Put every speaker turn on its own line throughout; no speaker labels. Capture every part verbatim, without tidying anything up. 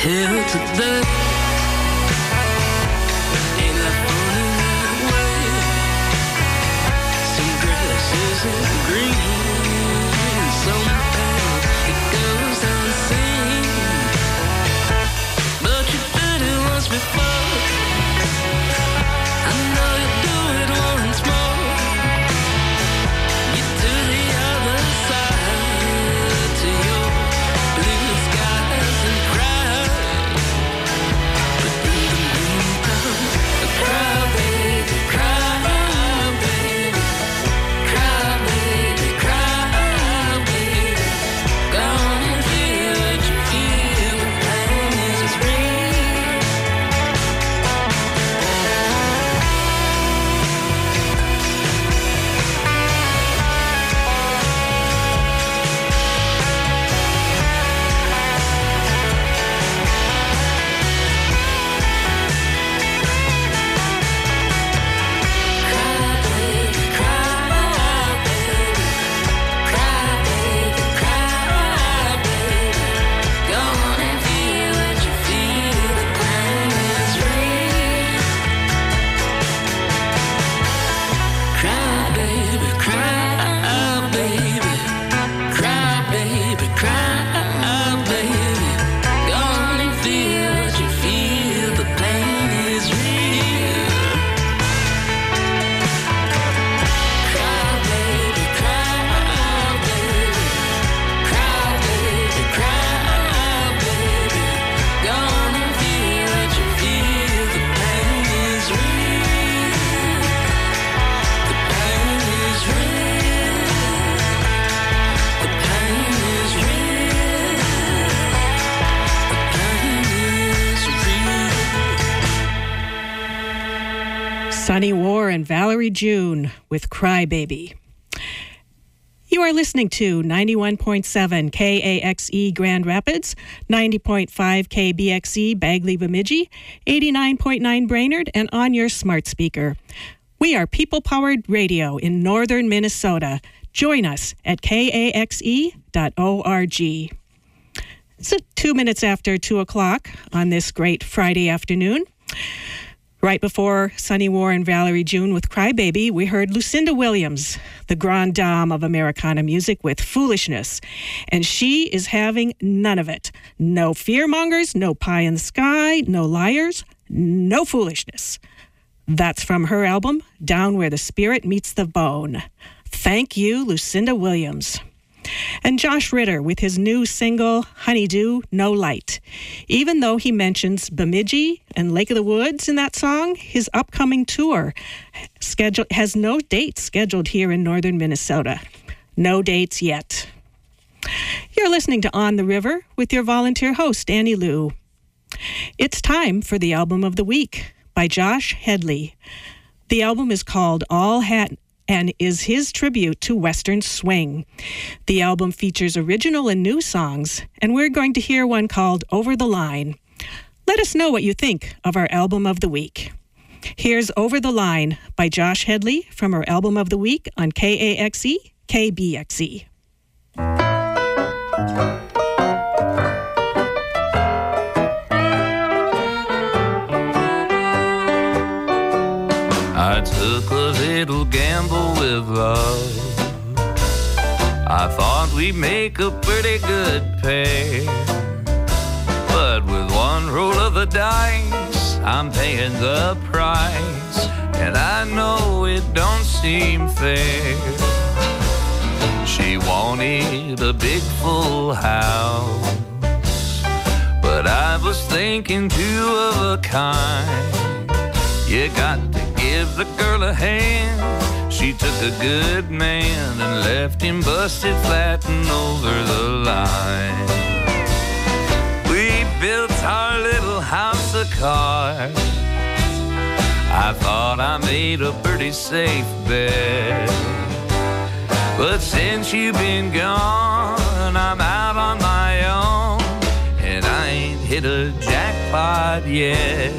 till today. Ain't life funny that way? Some grass isn't green, some pain it goes unseen. But you did it once before. I know you do it once more. You to the other side, to your blue skies and cry. But in the meantime, cry baby, cry baby, cry baby, cry baby. Go on and feel what you feel, the pain is real.
Sunny War and Valerie June with Cry Baby. You are listening to ninety-one point seven K A X E Grand Rapids, ninety point five K B X E Bagley Bemidji, eighty-nine point nine Brainerd, and on your smart speaker. We are people-powered radio in northern Minnesota. Join us at K A X E dot org. It's two minutes after two o'clock on this great Friday afternoon. Right before Sunny War and Valerie June with Cry Baby, we heard Lucinda Williams, the grande dame of Americana music, with Foolishness. And she is having none of it. No fearmongers, no pie in the sky, no liars, no foolishness. That's from her album, Down Where the Spirit Meets the Bone. Thank you, Lucinda Williams. And Josh Ritter with his new single, Honeydew, No Light. Even though he mentions Bemidji and Lake of the Woods in that song, his upcoming tour schedule has no dates scheduled here in northern Minnesota. No dates yet. You're listening to On the River with your volunteer host, Annie Lou. It's time for the Album of the Week by Josh Headley. The album is called All Hat and is his tribute to Western swing. The album features original and new songs, and we're going to hear one called Over the Line. Let us know what you think of our Album of the Week. Here's Over the Line by Josh Headley from our Album of the Week on K A X E, K B X E.
I took a little gamble with love. I thought we'd make a pretty good pair, but with one roll of the dice, I'm paying the price, and I know it don't seem fair. She wanted a big full house, but I was thinking two of a kind. You got to give the girl a hand. She took a good man and left him busted flat and over the line. We built our little house of cards. I thought I made a pretty safe bet, but since you've been gone, I'm out on my own, and I ain't hit a jackpot yet.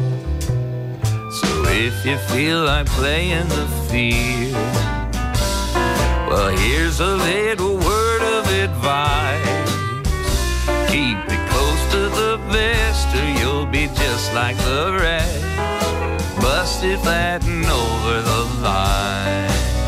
If you feel like playing the field, well, here's a little word of advice. Keep it close to the best, or you'll be just like the rest, busted flat and over the line.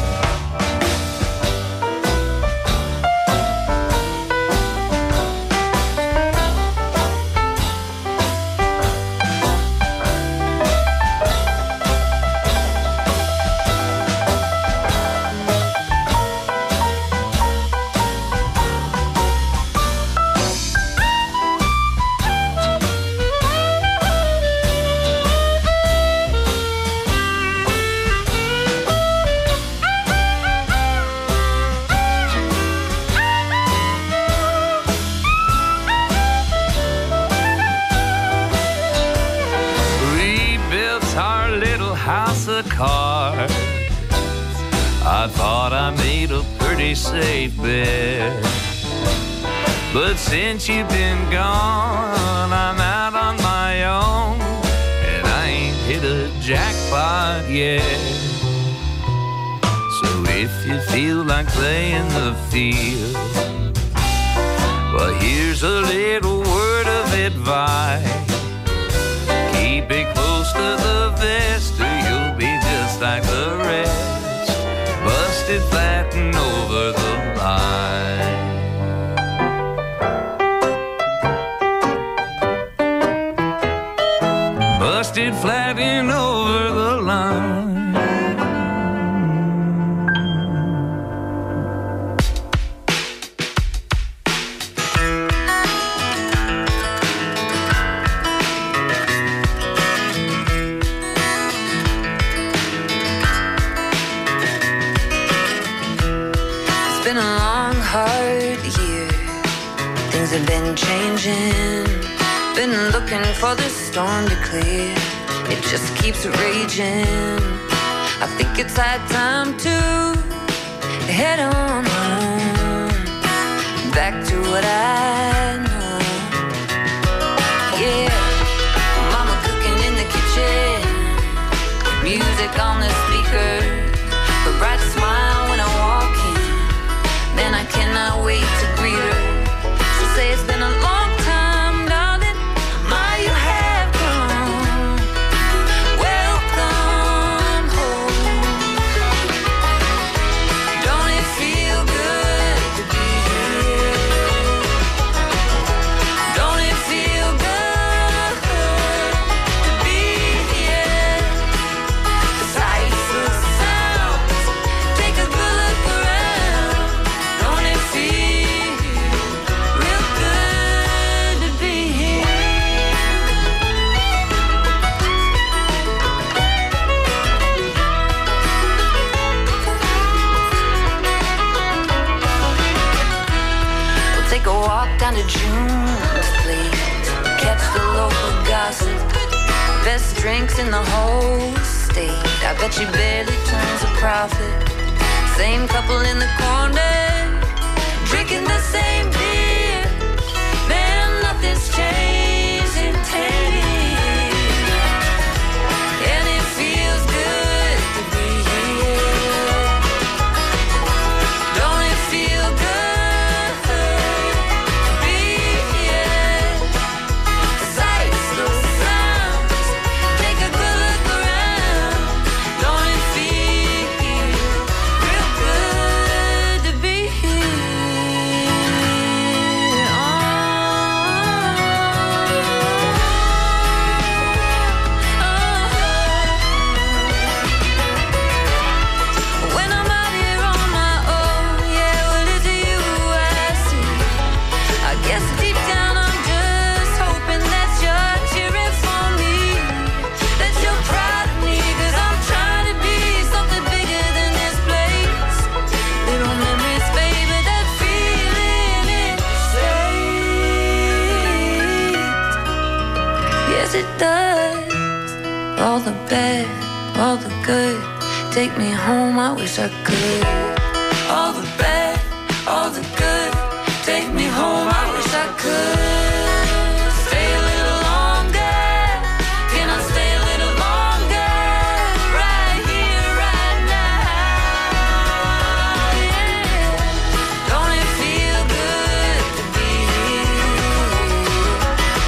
Car. I thought I made a pretty safe bet, but since you've been gone, I'm out on my own, and I ain't hit a jackpot yet. So if you feel like playing the field, well, here's a little word of advice. Keep it close to the vest, or you'll be just like the rest, busted flat and over the line. Busted flat and over the line. Have been changing, been looking for the storm to clear. It just keeps raging. I think it's high time to head on home, back to what I know. Yeah, mama cooking in the kitchen, music on the speaker, a bright smile when I walk in, man, I cannot wait to greet her. Say it's been a long time, darling, my you have come. Welcome home. Don't it feel good to be here? Don't it feel good to be here? The sights, the sounds, take a good look around. Don't it feel a walk down to June's Place, catch the local gossip, best drinks in the whole state. I bet she barely turns a profit. Same couple in the corner, drinking the same beer. Man, nothing's changed in ten years, and it feels good to be here. Don't it feel good? It does all the bad, all the good. Take me home, I wish I could. All the bad, all the good. Take me home, I wish I could. Stay a little longer. Can I stay a little longer? Right here, right now. Yeah. Don't it feel good to be here?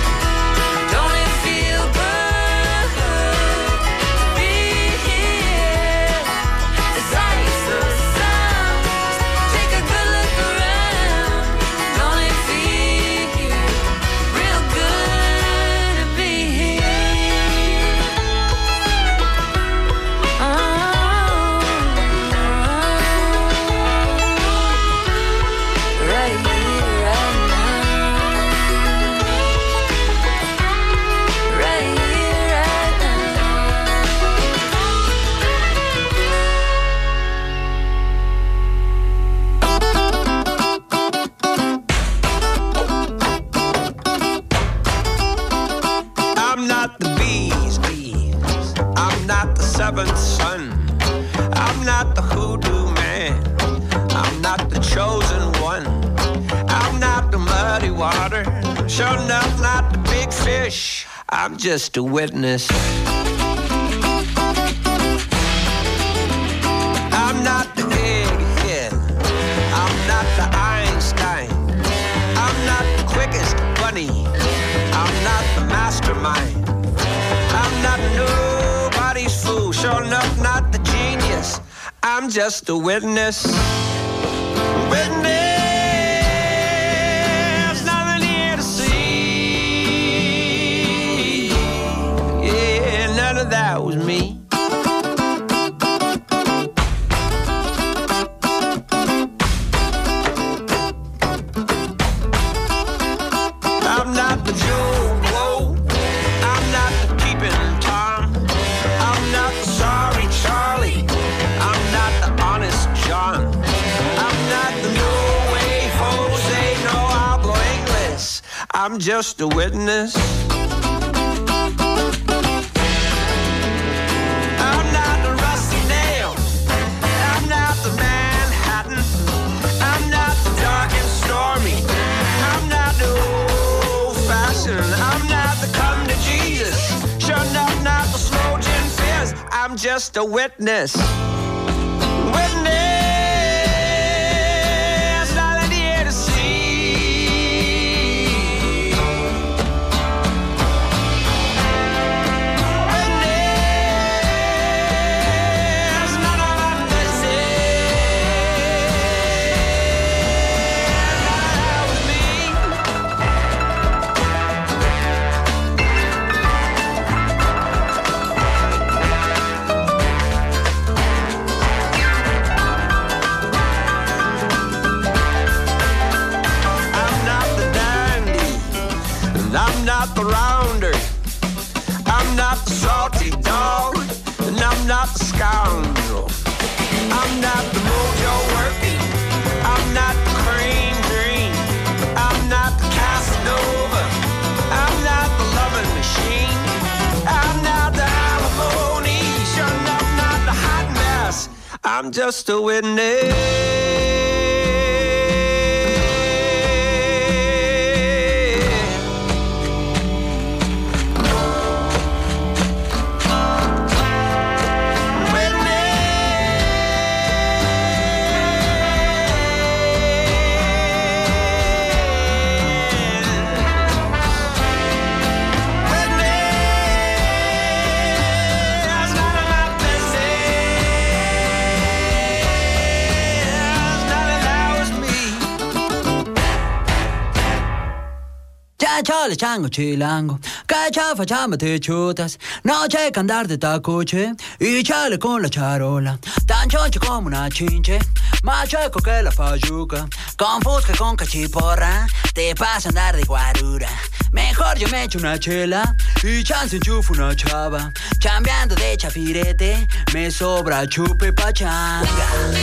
not the bees, bees. I'm not the seventh son. I'm not the hoodoo man. I'm not the chosen one. I'm not the muddy water. Sure enough, not the big fish. I'm just a witness. I'm not the egghead. I'm not the Einstein. I'm not the quickest bunny. I'm not the mastermind. I'm not nobody's fool. Sure enough, not the genius. I'm just a witness. Witness, nothing here to see. Yeah, none of that was me. I'm not the Joe Blow. I'm not the peeping Tom. I'm not the sorry Charlie. I'm not the honest John. I'm not the no way Jose, no hablo English. I'm just a witness. I'm not the rusty nail. I'm not the Manhattan. I'm not the dark and stormy. I'm not the old-fashioned. I'm not the come to Jesus. Sure enough, not the slow gin fizz. I'm just a witness. Witness, nothing here to see. Witness, none of my business. That was me. I'm not the dandy, and I'm not the rounder. I'm not the salty dog, and I'm not the scoundrel. I'm not the mojo working. I'm not the cream green. I'm not the Casanova. I'm not the loving machine. I'm not the alimony. Sure enough, not the hot mess. I'm just a witness.
Chale chango chilango, cacha facciamo te chutas, no c'è che andare da tacoce, y chale con la charola, tan choncho come una chinche, ma c'è che la fa giuca, con fusca con cachiporra, te pasa andar de guarura, mejor yo me echo una chela, y chance enchufo una chava, chambeando de chafirete, me sobra chupe pachanga.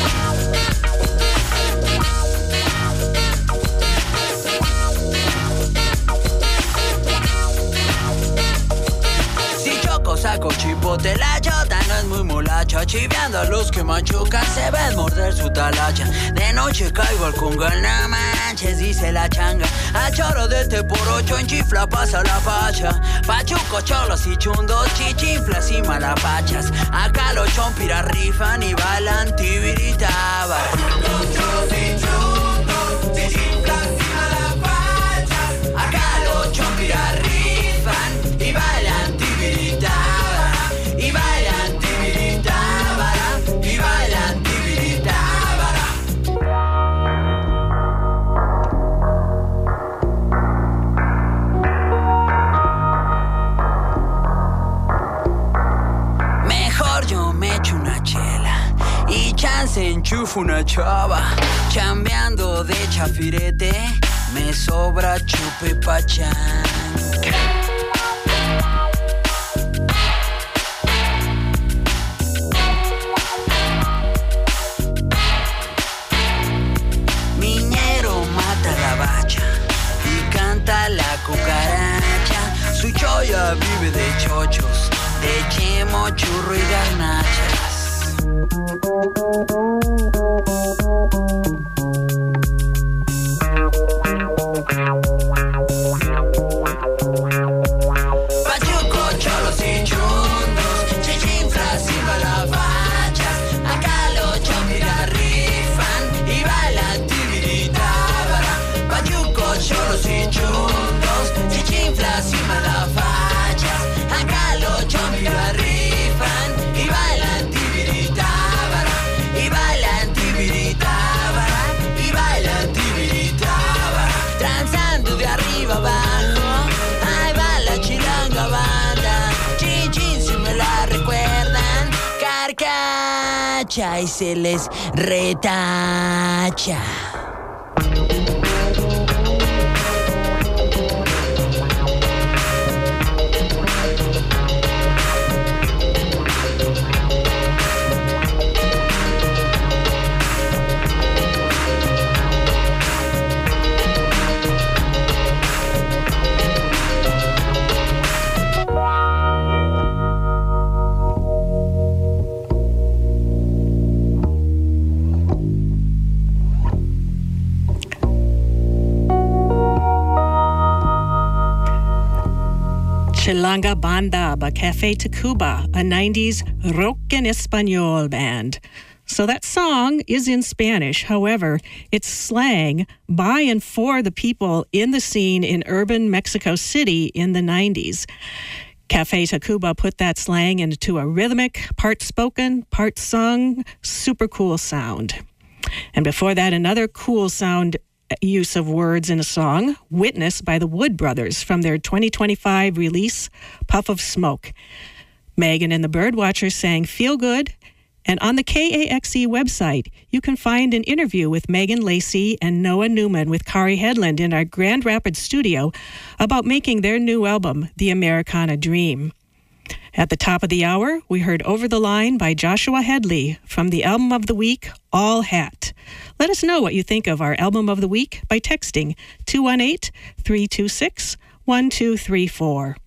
Saco chipote, la chota no es muy molacha, chiveando a los que machucan, se ven morder su talacha. De noche caigo al congal, no manches, dice la changa. A choro de este por ocho en chifla pasa la facha. Pachuco, cholos y chundos, chichinflas y malapachas. Acá los chompiras rifan y bailan tibiritaba. Cholos y chundos, chichinflas y malapachas. Acá los chompiras rifan y bailan tibiritaba. Y bailan tibiritábara, y bailan tibiritábara. Mejor yo me echo una chela y chance enchufo una chava. Chambeando de chafirete, me sobra chupe pachán. La cucaracha, su choya vida vive de chochos, de chimo, churro y garnachas. Pachuco, cholos y chundos, chichinflas y balabachas. Acá los chompis la rifan y bailan tibiritábara. Pachuco, cholos y chundos, chichinflas y balabachas. Acá los chompis la rifan y bailan tibiritábara. Y bailan tibiritábara. Y bailan tibiritábara. Transando de arriba abajo, ahí va la chilanga banda. Chin chin si me la recuerdan, carcacha y se les retacha.
Chilanga Banda by Cafe Tacuba, a nineties rock en español band. So that song is in Spanish. However, it's slang by and for the people in the scene in urban Mexico City in the nineties. Cafe Tacuba put that slang into a rhythmic, part spoken, part sung, super cool sound. And before that, another cool sound use of words in a song, Witness by the Wood Brothers from their twenty twenty-five release, Puff of Smoke. Megan and the Birdwatchers sang Feel Good, and on the K A X E website, you can find an interview with Megan Lacey and Noah Newman with Kari Headland in our Grand Rapids studio about making their new album, The Americana Dream. At the top of the hour, we heard Over the Line by Joshua Headley from the album of the week, All Hat. Let us know what you think of our album of the week by texting two one eight, three two six, one two three four.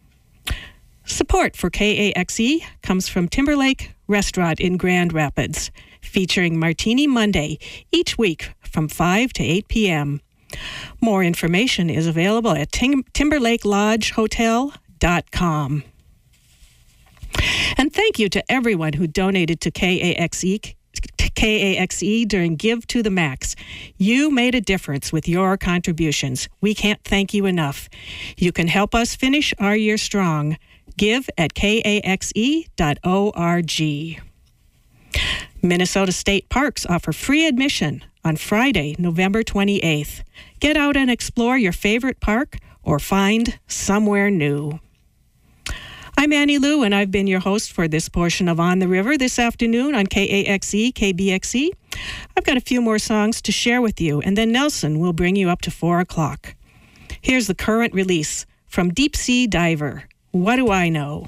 Support for K A X E comes from Timberlake Restaurant in Grand Rapids, featuring Martini Monday each week from five to eight p.m. More information is available at tim- timberlake lodge hotel dot com. And thank you to everyone who donated to K A X E, K A X E during Give to the Max. You made a difference with your contributions. We can't thank you enough. You can help us finish our year strong. Give at k a x e dot org. Minnesota State Parks offer free admission on Friday, November twenty-eighth. Get out and explore your favorite park or find somewhere new. I'm Annie Lou, and I've been your host for this portion of On the River this afternoon on K A X E, K B X E. I've got a few more songs to share with you, and then Nelson will bring you up to four o'clock. Here's the current release from Deep Sea Diver, What Do I Know?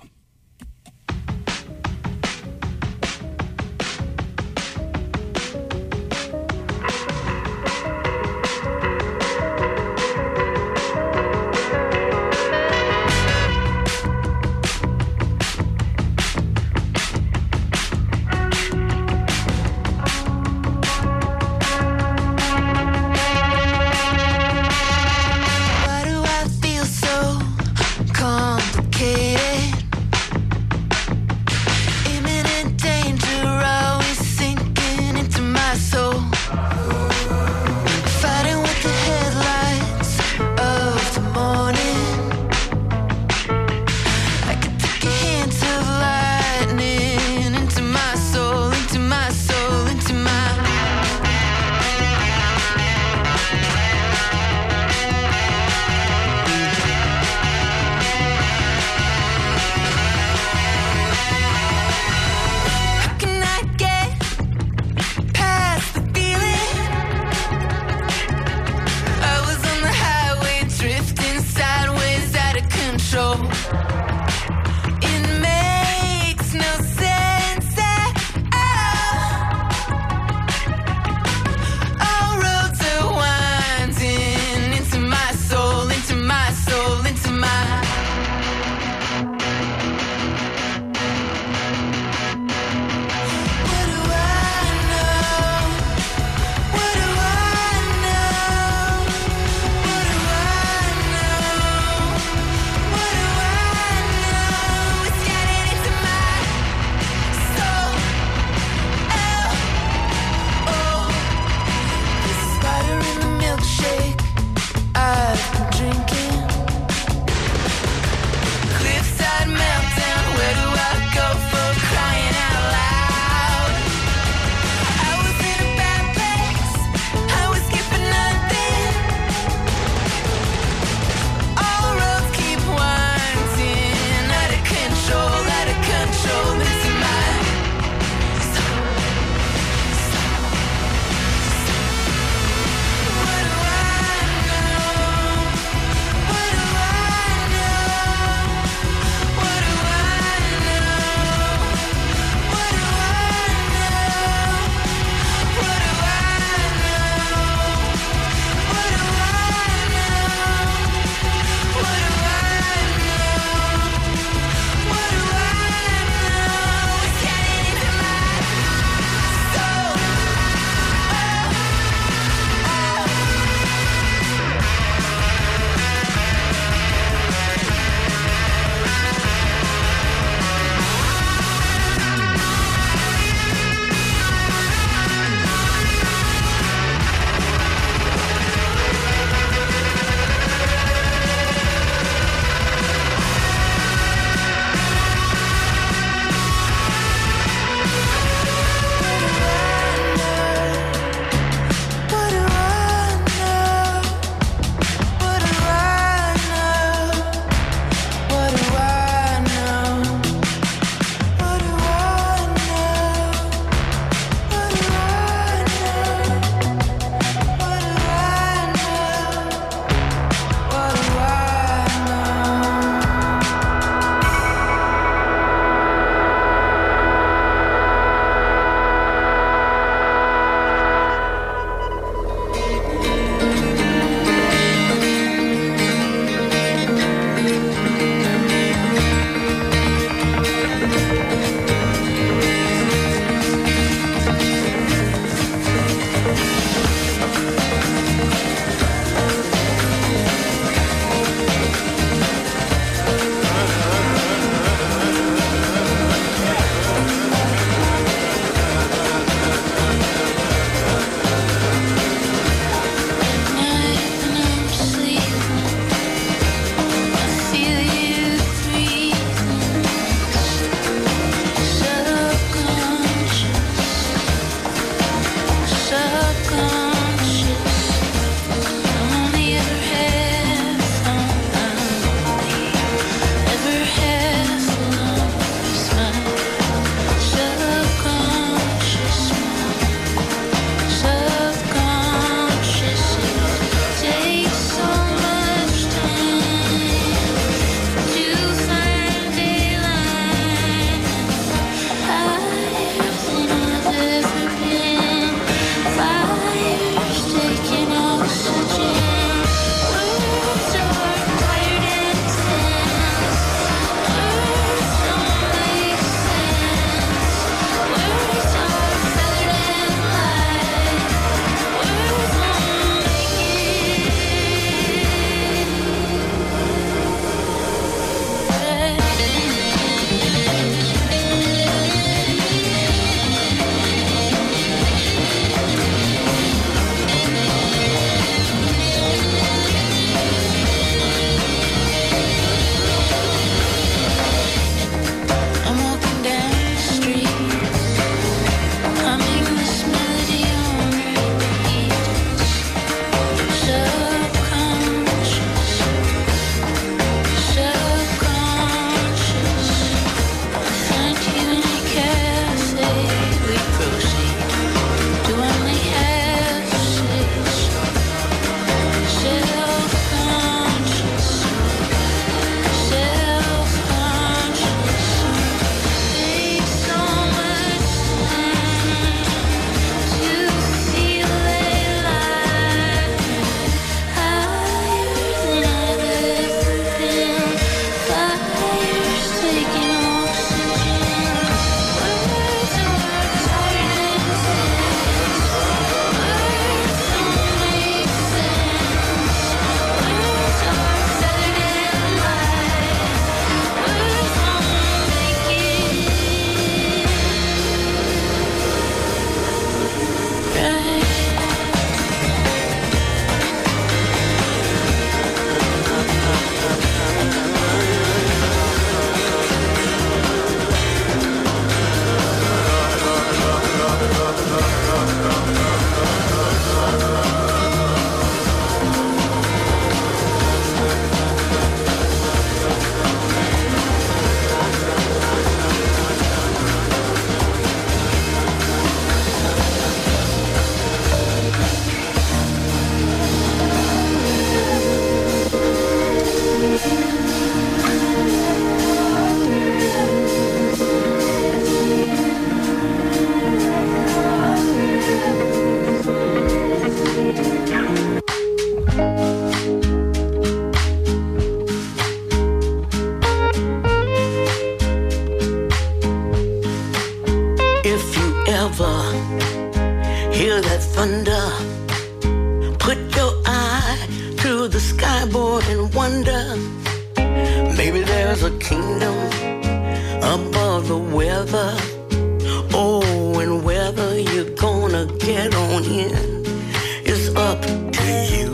ever hear that thunder, put your eye to the skyboard and wonder, maybe there's a kingdom above the weather. Oh, and whether you're gonna get on in is up to you.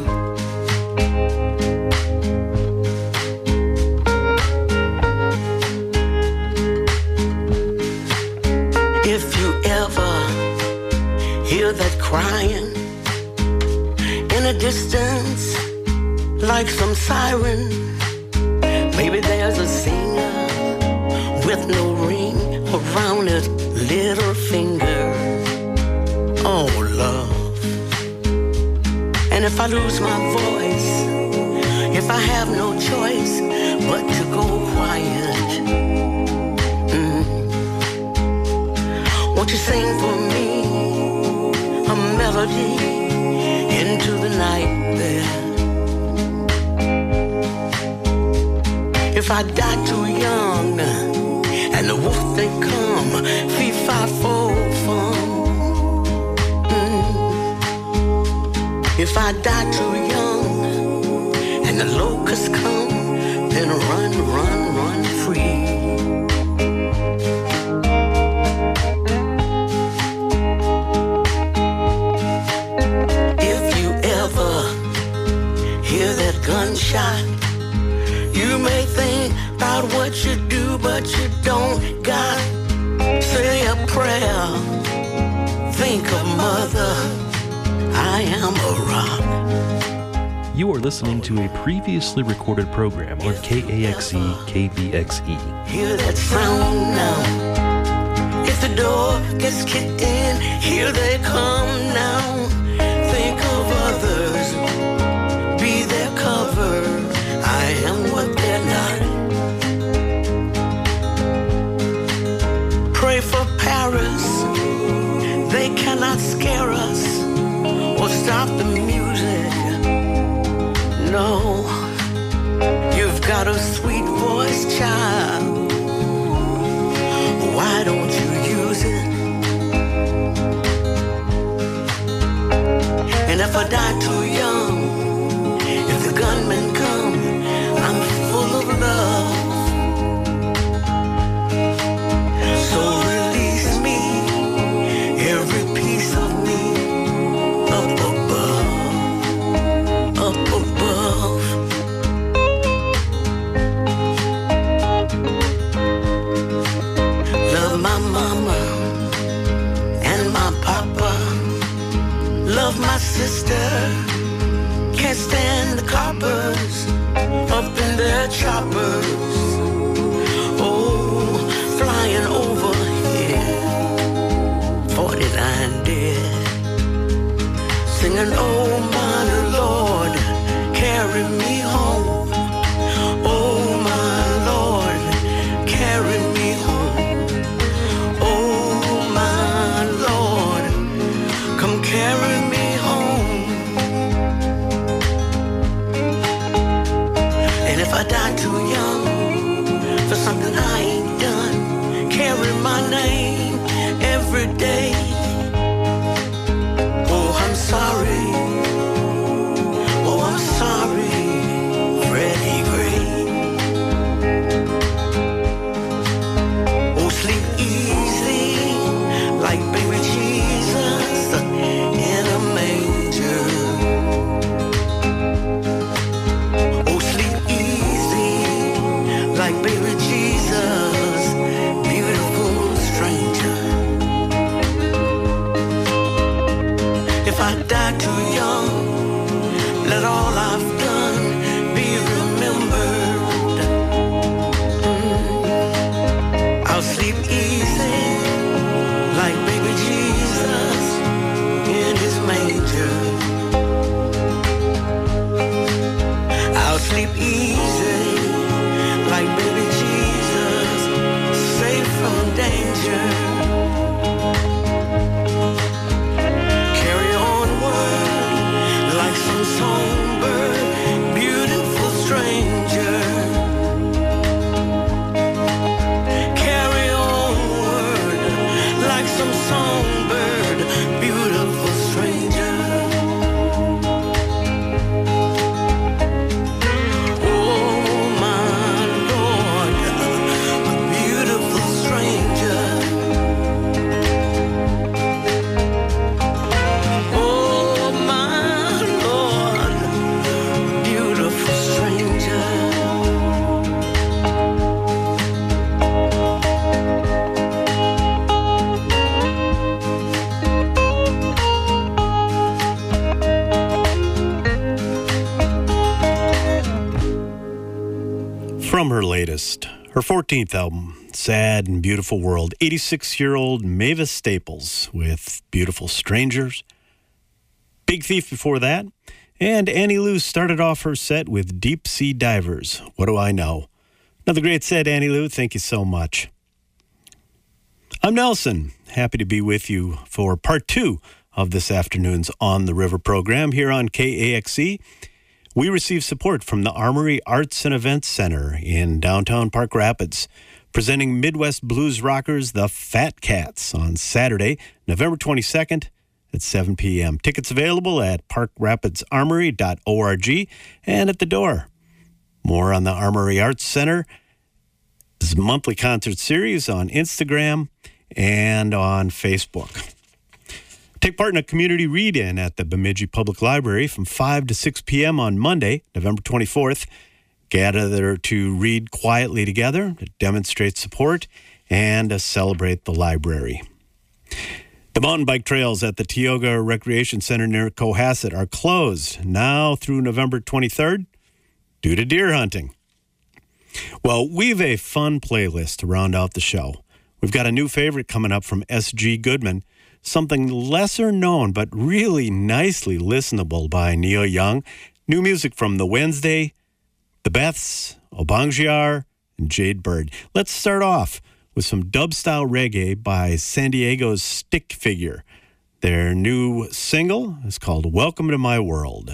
If you ever hear that crying in a distance like some siren, maybe there's a singer with no ring around his little finger. Oh, love. And if I lose my voice, if I have no choice but to go quiet, mm, won't you sing for me a melody into the night there? If I die too young and the wolf they come, fee fi fo fum. Mm. If I die too young and the locusts come, then run, run, run free. If you ever hear that gunshot, you may think about what you do, but you don't got. Say a prayer, think of mother, I am a rock.
You are listening to a previously recorded program on K A X E K B X E.
Hear that sound now. If the door gets kicked in, here they come now. Think of others, be their cover. I am what they're not. Pray for Paris, they cannot scare us or stop the music. No, you've got a sweet voice, child. Why don't you use it? And if I die too young, if the gunmen come, I'm full of love. So release me, every piece of me, up above, up above. Love my mama and my papa. Love my sister. Can't stand the coppers up in their choppers. Oh, flying over here, forty-nine dead, singing, oh my Lord, carry me home. Oh my Lord, carry me home. Oh my Lord, come carry me home. And if I die too young for something I ain't done, carry my name every day. Oh, I'm sorry. Oh, I'm sorry, Freddie Gray. Oh, sleep easy like baby Jesus in a manger. Oh, sleep easy like baby Jesus, beautiful stranger. If I die too young, let all I've done be remembered. Mm. I'll sleep easy like baby Jesus in his manger. I'll sleep easy like baby Jesus
artist. Her fourteenth album, Sad and Beautiful World. eighty-six-year-old Mavis Staples with Beautiful Strangers. Big Thief before that. And Annie Lou started off her set with Deep Sea Divers. What do I know? Another great set, Annie Lou. Thank you so much. I'm Nelson. Happy to be with you for part two of this afternoon's On the River program here on K A X E. We receive support from the Armory Arts and Events Center in downtown Park Rapids, presenting Midwest blues rockers the Fat Cats on Saturday, November twenty-second at seven p.m. Tickets available at park rapids armory dot org and at the door. More on the Armory Arts Center's monthly concert series on Instagram and on Facebook. Take part in a community read-in at the Bemidji Public Library from five to six p.m. on Monday, November twenty-fourth. Gather to read quietly together, to demonstrate support, and to celebrate the library. The mountain bike trails at the Tioga Recreation Center near Cohasset are closed now through November twenty-third due to deer hunting. Well, we've a fun playlist to round out the show. We've got a new favorite coming up from S G Goodman, something lesser known but really nicely listenable by Neil Young. New music from The Wednesday, The Beths, Obangjiar, and Jade Bird. Let's start off with some dub-style reggae by San Diego's Stick Figure. Their new single is called Welcome to My World.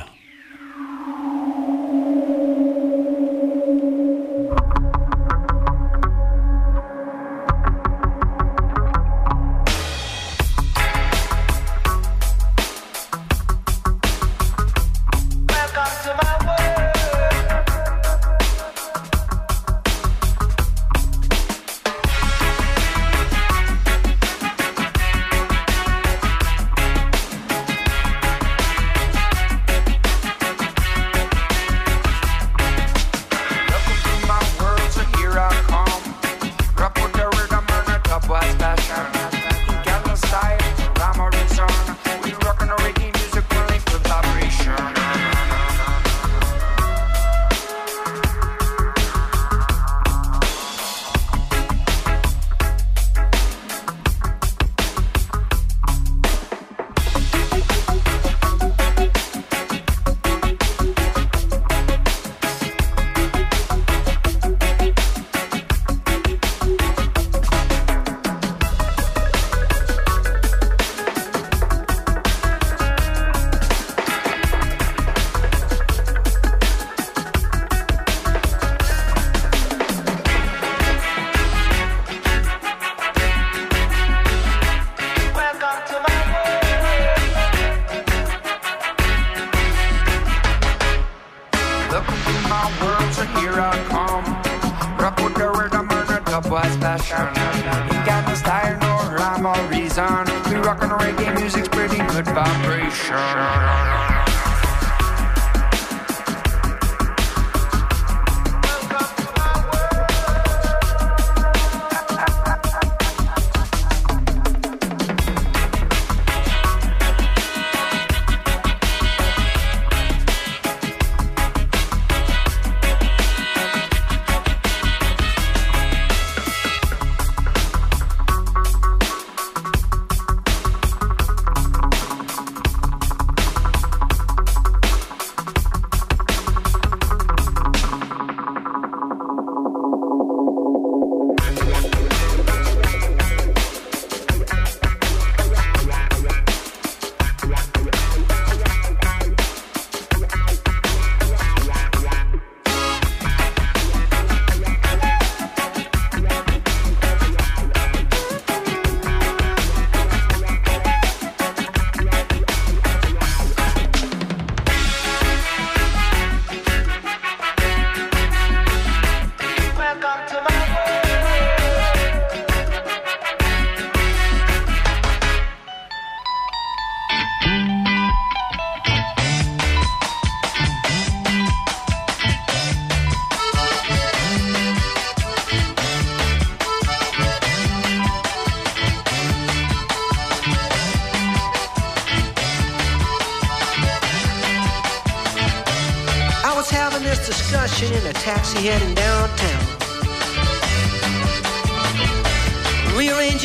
discussion in a taxi heading downtown.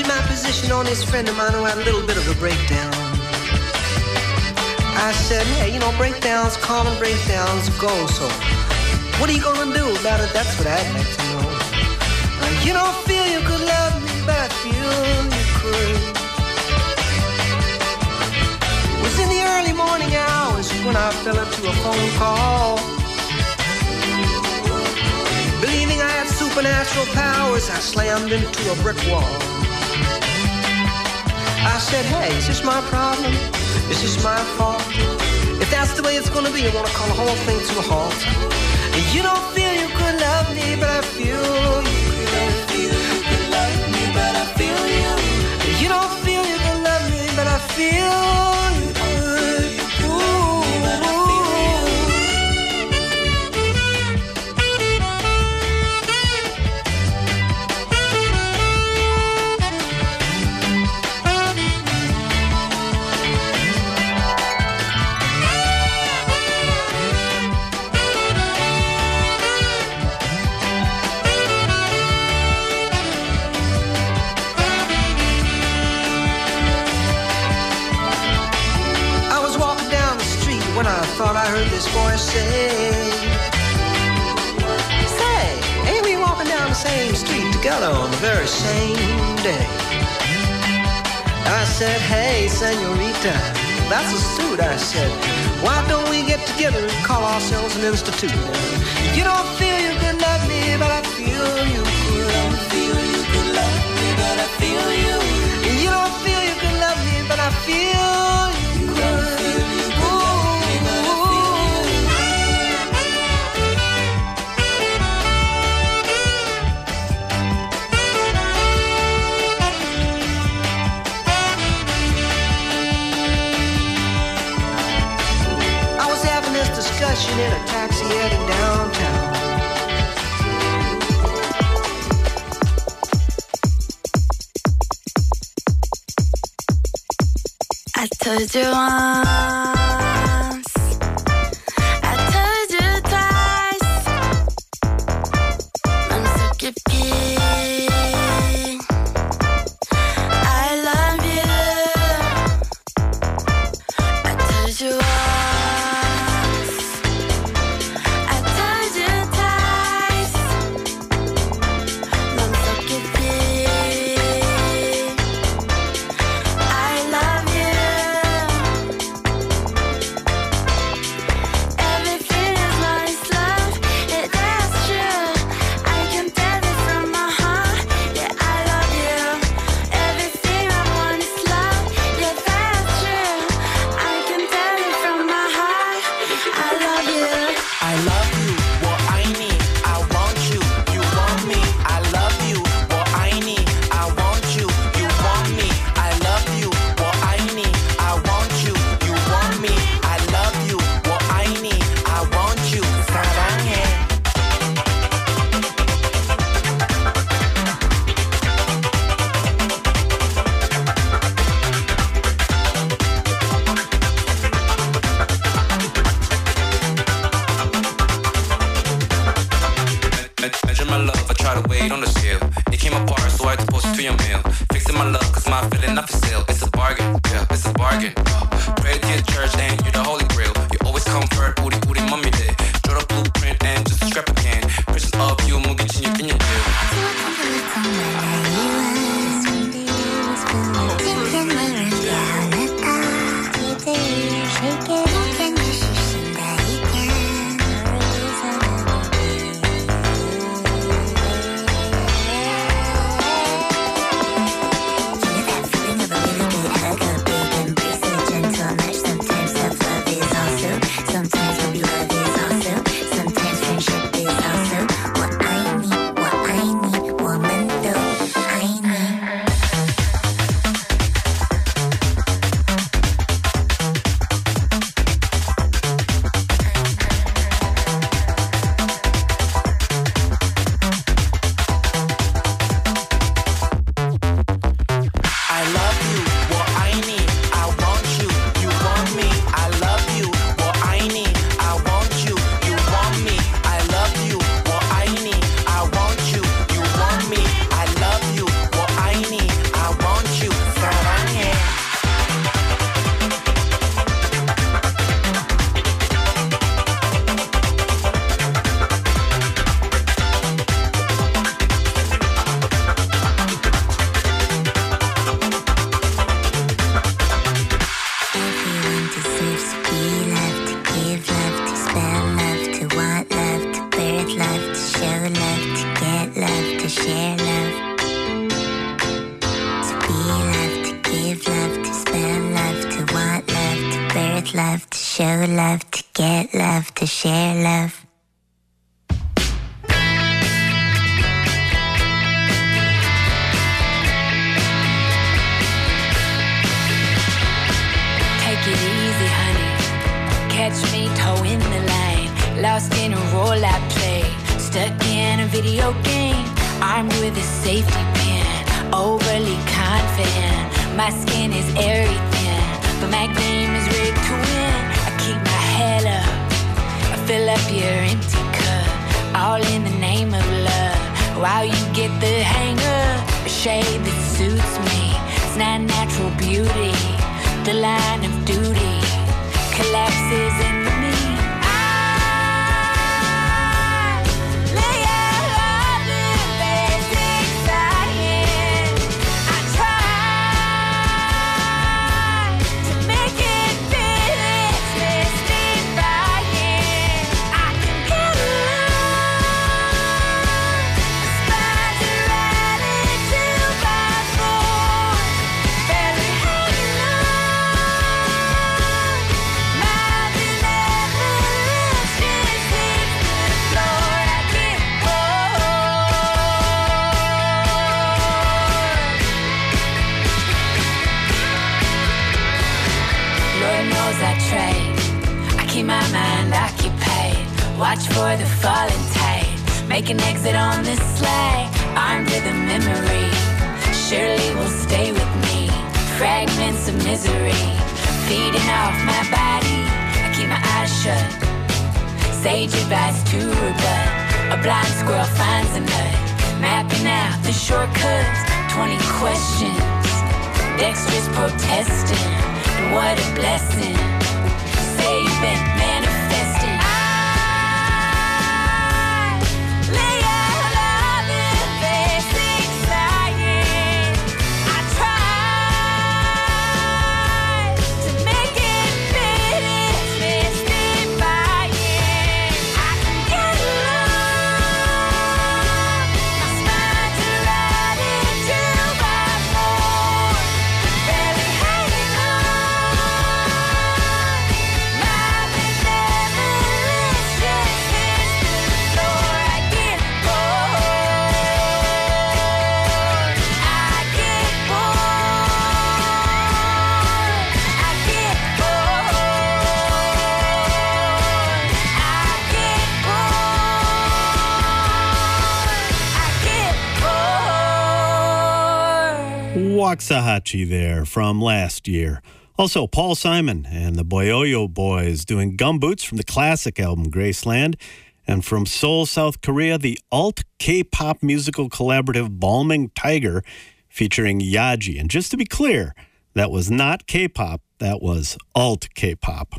you my position on this friend of mine who had a little bit of a breakdown. I said, hey, you know, breakdowns, common breakdowns go, so what are you gonna do about it? That's what I'd like to know. Uh, you don't feel you could love me, but I feel you could. It was in the early morning hours when I fell into a phone call. Believing I had supernatural powers, I slammed into a brick wall. I said, hey, is this my problem? Is this my fault? If that's the way it's gonna be, I wanna call the whole thing to a halt. And you don't feel you could love me, but I feel you could. You don't feel you could love me, but I feel you. You don't feel you could love me, but I feel you could. Ooh, but I feel when I thought I heard this voice say, say, ain't we walking down the same street together on the very same day? I said, hey, senorita, that's a suit. I said, why don't we get together and call ourselves an institute? You don't feel you could love me, but I feel you could. You don't feel you could love me, but I feel you. You don't feel you could love me, but I feel you could. In a taxi heading downtown.
I told you once, I told you twice, I'm so 깊이 I love you. I told you once. Sometimes share love. To be love, to give love, to spend love, to want love, to birth love, to show love, to get love, to share love.
Take it easy, honey. Catch me towing the line. Lost in a role I play. Stuck in a video game. Armed with a safety pin. Overly confident. My skin is airy thin. But my game is rigged to win. I keep my head up. I fill up your empty cup. All in the name of love. While you get the hang of a shade that suits me. It's not natural beauty. The line of duty collapses into me. I lay out all the basic science. I try to make it fit. It's mystifying. I can get along. Spider riding two by four. Barely hanging on. Lord knows I trade. I keep my mind occupied. Watch for the falling tide. Make an exit on this slide. Armed with a memory. Surely will stay with me. Fragments of misery. Feeding off my body. I keep my eyes shut. Sage advice to rebut. A blind squirrel finds a nut. Mapping out the shortcuts. Twenty questions. Dexterous protesting. And what a blessing. Say you've been manifesting. I lay out all the basic science. I try to make it fit. It's mystifying. I can get along. My spine's a riding two by four. Barely hanging on. My benevolence just hits the floor. I get bored. I get bored. I get bored. I get bored. I get bored.
Waxahachie there from last year. Also, Paul Simon and the Boyoyo Boys doing Gumboots from the classic album Graceland. And from Seoul, South Korea, the alt K-pop musical collaborative Balming Tiger featuring Yaji. And just to be clear, that was not K-pop, that was alt K-pop.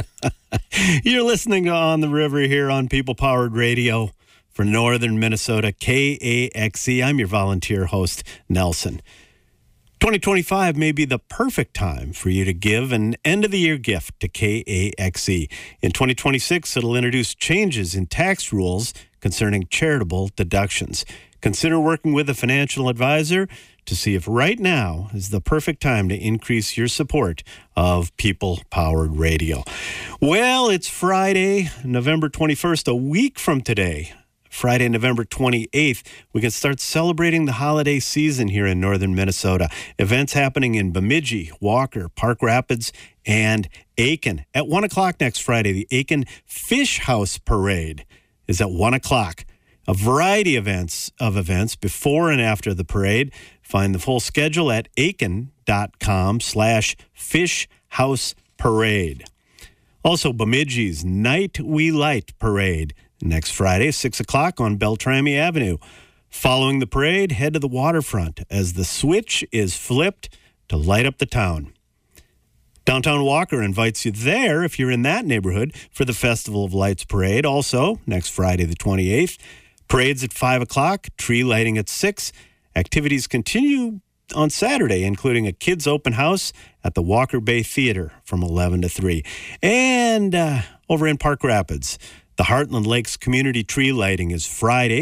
You're listening to On the River here on People Powered Radio for Northern Minnesota, K A X E. I'm your volunteer host, Nelson. twenty twenty-five may be the perfect time for you to give an end-of-the-year gift to K A X E. In twenty twenty-six, it'll introduce changes in tax rules concerning charitable deductions. Consider working with a financial advisor to see if right now is the perfect time to increase your support of People-Powered Radio. Well, it's Friday, November twenty-first, a week from today. Friday, November twenty-eighth, we can start celebrating the holiday season here in northern Minnesota. Events happening in Bemidji, Walker, Park Rapids, and Aiken. At one o'clock next Friday, the Aiken Fish House Parade is at one o'clock. A variety of events, of events before and after the parade. Find the full schedule at aiken.com slash fish house parade. Also, Bemidji's Night We Light Parade next Friday, six o'clock on Beltrami Avenue. Following the parade, head to the waterfront as the switch is flipped to light up the town. Downtown Walker invites you there if you're in that neighborhood for the Festival of Lights Parade. Also, next Friday the twenty-eighth, parade's at five o'clock, tree lighting at six. Activities continue on Saturday, including a kids' open house at the Walker Bay Theater from eleven to three. And uh, over in Park Rapids, the Heartland Lakes Community Tree Lighting is Friday,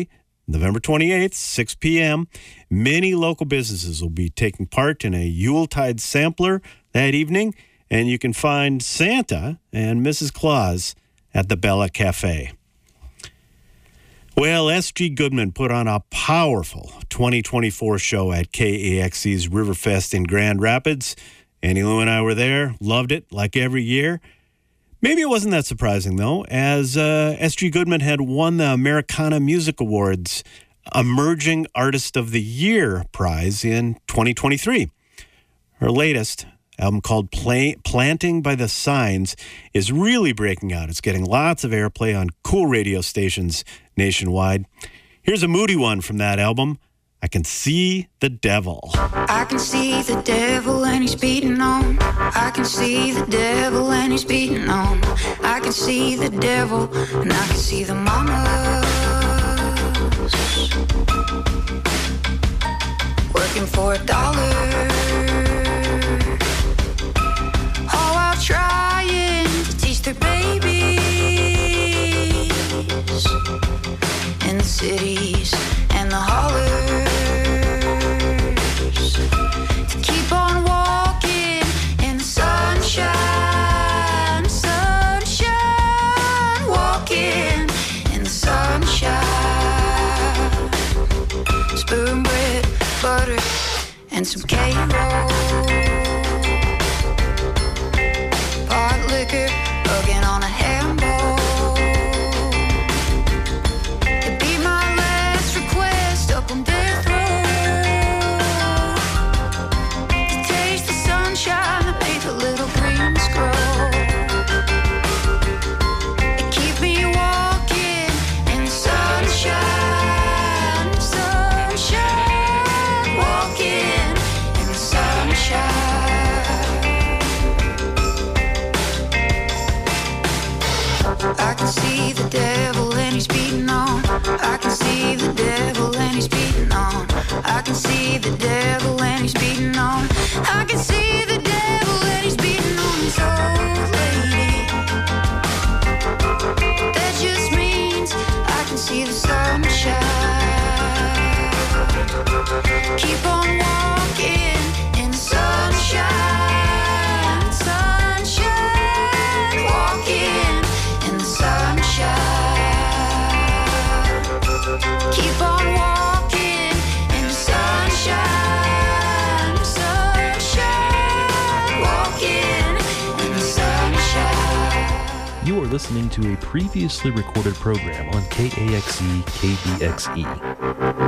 November twenty-eighth, six p.m. Many local businesses will be taking part in a Yuletide sampler that evening, and you can find Santa and Missus Claus at the Bella Cafe. Well, S G Goodman put on a powerful twenty twenty-four show at K A X E's Riverfest in Grand Rapids. Annie Lou and I were there, loved it, like every year. Maybe it wasn't that surprising, though, as uh, S G Goodman had won the Americana Music Awards Emerging Artist of the Year prize in twenty twenty-three. Her latest album, called Play, Planting by the Signs, is really breaking out. It's getting lots of airplay on cool radio stations nationwide. Here's a moody one from that album, I Can See the Devil.
I can see the devil and he's beating on. I can see the devil and he's beating on. I can see the devil and I can see the mamas working for a dollar. All while trying to teach their babies in the cities and the hollers to keep on walking in the sunshine, sunshine, walking in the sunshine. Spoon bread, butter, and some K-roll. Pot liquor, hugging on a handball. It'd be my last request up on death row to taste the sunshine that made the little greens grow. It keep me walking in the sunshine, sunshine, walking in the sunshine. I can see the devil and he's beating on. I can see the devil and he's beating on. I can see the devil and he's beating on. I can see the devil and he's beating on his old lady. That just means I can see the sunshine. Keep on walking in the sunshine, sunshine, walking in the sunshine. Keep on walking in the sunshine, sunshine, walking in the sunshine.
You are listening to a previously recorded program on K A X E K B X E.